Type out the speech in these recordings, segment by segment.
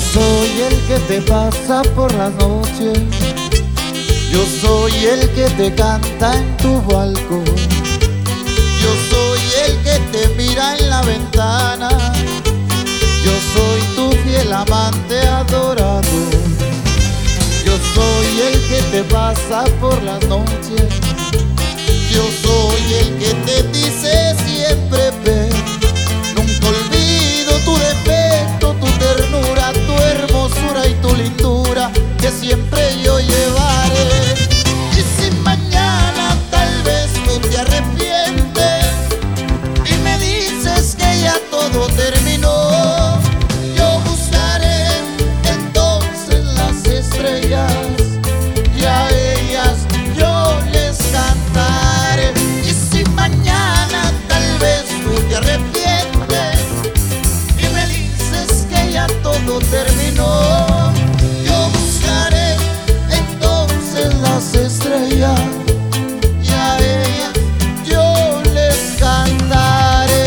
soy el que te pasa por las noches, yo soy el que te canta en tu balcón, yo soy el que te mira en la ventana, yo soy tu fiel amante adorado. Yo soy el que te pasa por las noches, yo soy el que te dice siempre ven. Nunca olvido tu defecto, tu ternura, tu hermosura y tu lindura, que siempre yo llevaré. Y si mañana tal vez tú te arrepientes y me dices que ya todo terminó, yo buscaré entonces las estrellas y a ellas yo les cantaré. Y si mañana tal vez tú te arrepientes y me dices que ya todo terminó, yo buscaré entonces las estrellas y a ellas yo les cantaré.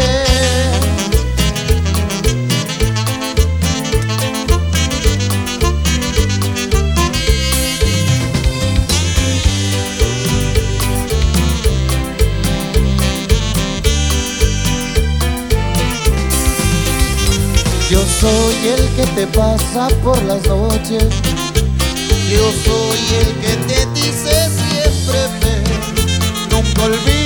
Yo soy el que te pasa por las noches, yo soy el que te dice siempre ven. Nunca olvides